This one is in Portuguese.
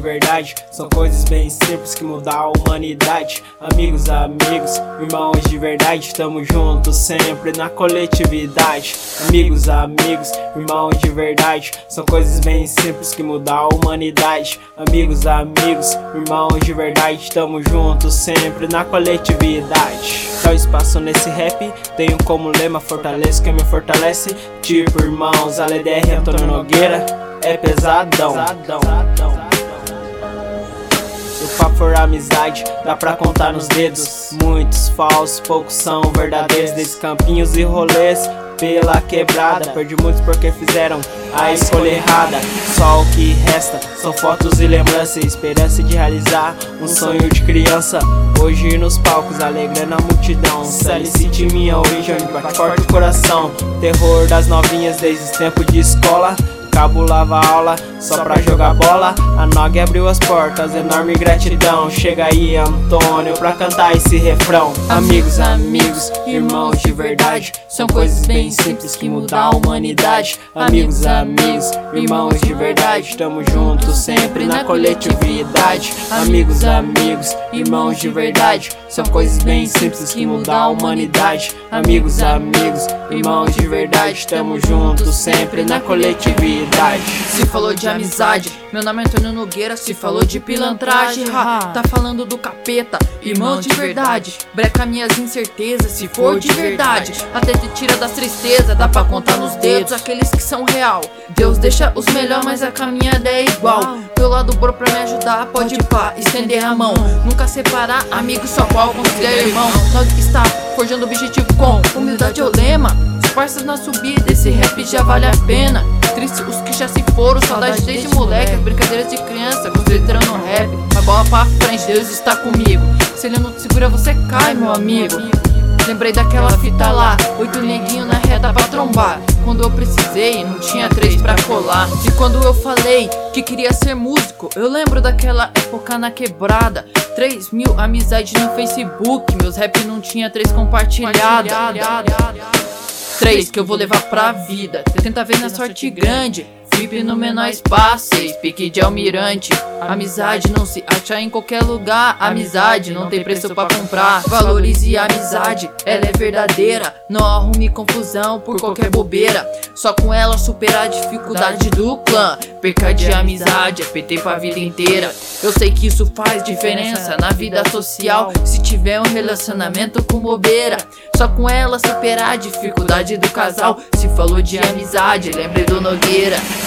verdade são coisas bem simples que mudam a humanidade. Amigos, irmãos de verdade, tamo juntos sempre na coletividade. Amigos, irmãos de verdade são coisas bem simples que mudam a humanidade. Amigos, irmãos de verdade, tamo juntos sempre na coletividade. Dá espaço nesse rap, tenho como lema: fortaleço quem me fortalece. Tipo irmãos, LDR, Antônio Nogueira, é pesadão. Se o papo for amizade, dá pra contar nos dedos. Muitos falsos, poucos são verdadeiros. Desde campinhos e rolês pela quebrada, perdi muitos porque fizeram a escolha errada. Só o que resta são fotos e lembranças, esperança de realizar um sonho de criança. Hoje nos palcos, alegrando a multidão. Sally City, minha origem, onde bate forte o coração. Terror das novinhas desde os tempos de escola. Cabo lava aula só pra jogar bola. A Nog abriu as portas, enorme gratidão. Chega aí, Antônio, pra cantar esse refrão. Amigos, irmãos de verdade são coisas bem simples que mudam a humanidade. Amigos, irmãos de verdade, tamo juntos sempre na coletividade. Amigos, irmãos de verdade são coisas bem simples que mudam a humanidade. Amigos, irmãos de verdade, tamo juntos sempre na coletividade. Se falou de amizade, meu nome é Antônio Nogueira. Se falou de pilantragem, tá falando do capeta. Irmãos de verdade, breca minhas incertezas. Se for de verdade, até te tira das tristezas. Dá pra contar nos dedos aqueles que são real. Deus deixa os melhores, mas a caminhada é igual. Teu lado bro pra me ajudar, pode pá, estender a mão. Nunca separar, amigo só qual considera irmão. Nós está forjando objetivo com humildade é o lema. Parças na subida, esse rap já vale a pena. Triste os que já se foram, saudade desde moleque. Brincadeiras de criança, considerando no rap. Mas bola pra frente, Deus está comigo. Se ele não te segura, você cai, meu amigo. Lembrei daquela fita lá, 8 neguinho na reta pra trombar. Quando eu precisei, não tinha 3 pra colar. E quando eu falei que queria ser músico, eu lembro daquela época na quebrada. 3.000 amizades no Facebook, meus rap não tinha 3 compartilhadas. 3 que eu vou levar pra vida, 70 vezes na sorte grande. Flip no menor espaço, 6 pique de almirante. Amizade não se acha em qualquer lugar. Amizade não tem preço pra comprar. Valorize a amizade, ela é verdadeira. Não arrume confusão por qualquer bobeira. Só com ela superar a dificuldade do clã. Perca de amizade é PT pra vida inteira. Eu sei que isso faz diferença na vida social. Se tiver um relacionamento com bobeira, só com ela superar a dificuldade do casal. Se falou de amizade, lembre do Nogueira.